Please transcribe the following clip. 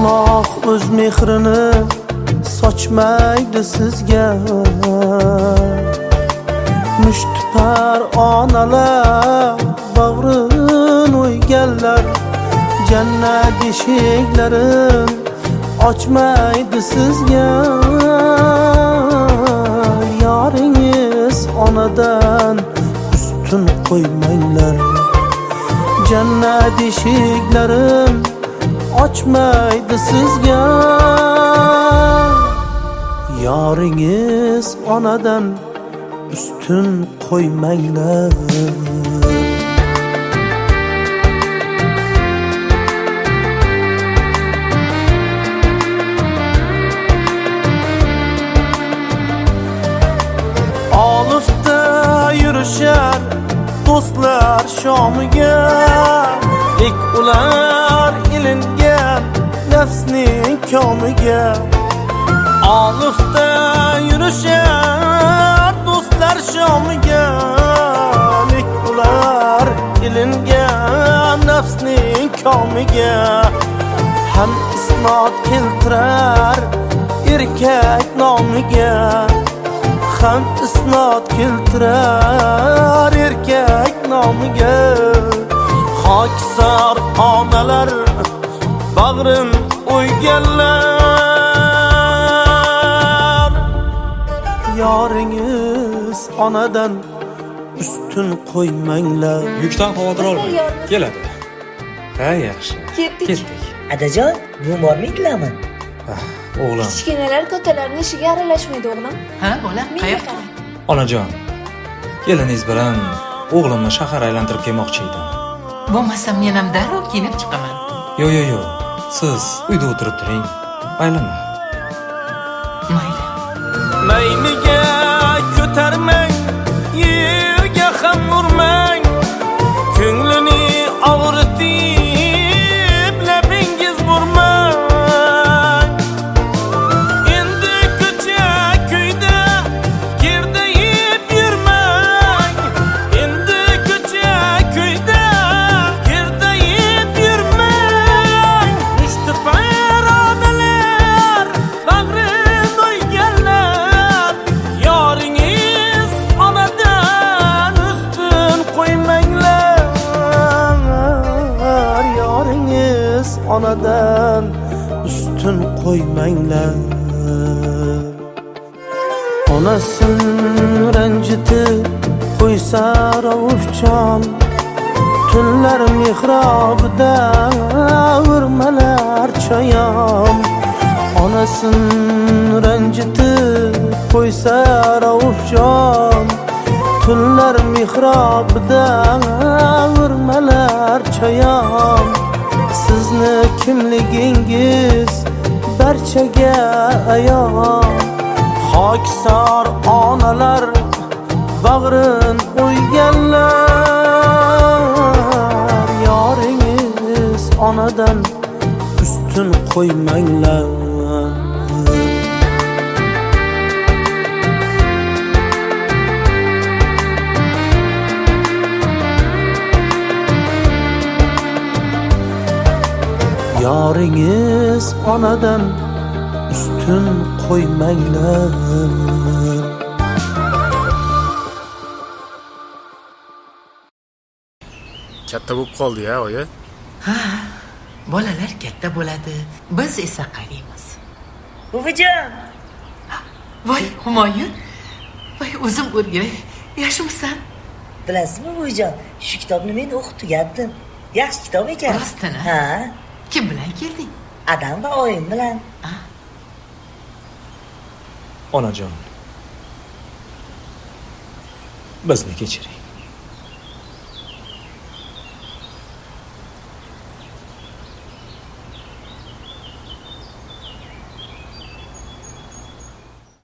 Alloh o'z mehrini sochmaydi sizga. Mushtipar onalar bag'rin o'yganlar, jannat eshiklarin ochmaydi sizga. Yoringiz onadan ustun qo'ymanglar, jannat eshiklarin ochmaydi sizga. Yoringiz onadan ustun qo'ymanglar. Olifda yurishar do'stlar shomiga, lek ular ilingan nafsning komiga. Olifda yurishar do'stlar shomiga, lek ular ilingan nafsning komiga. Ham isnod keltirar erkak nomiga, ham isnod keltirar erkak nomiga. Xokisor onalar bag'rin o'yganlar, yoringiz onadan ustun qo'ymanglar. Yukdan xavotir olmang, keladi. Ha, yaxshi. Ketdik. Adajon, bu bormidinglarmi? O'g'lim. Kichkinalar kattalarning ishiga aralashmaydi o'g'lim. Ha, bola, qayoqqa? Onajon, keliningiz bilan o'g'limni shahar aylantirib kelmoqchi edim. Bo'lmasam men ham darrov kiyinib chiqaman. Yo. Siz uyda o'tirib turing. Maylimi? Mayli. Mayniga ko'tarmang, yerga ham urmang, ko'nglini og'ritib labingiz burmang. Endi ko'cha kuyda girdayib yurmang, endi ko'cha kuyda girdayib yurmang. Mushtipar onalar bag'rin o'yganlar, yoringiz onadan ustun qo'ymanglar, yoringiz onadan ustun qo'ymanglar. Onasin ranjitib qo'ysa ravufjon, tunlar mehrobida urmalar choyam. Onasin ranjitib qo'ysa ravufjon, tunlar mehrobida urmalar choyam. Sizni kimligingiz barchaga ayon, xokisor onalar bag'rin o'yganlar, yoringiz onadan ustun qo'ymanglar. Yoringiz onadan ustun qo'ymanglar. Katta bo'lib qoldi-ya, oyi. Ha, bolalar katta bo'ladi, biz esa qariymiz. Buvijon! Voy, Humoyun. Voy, o'zim o'rgilay. Yaxshimisan? Bilasizmi buvijon, shu kitobni men o'qib tugatdim. Yaxshi kitob ekan. Rostini? Ha. Kim bilan kelding? Adam va oyim bilan. Onajon, bizni kechiring.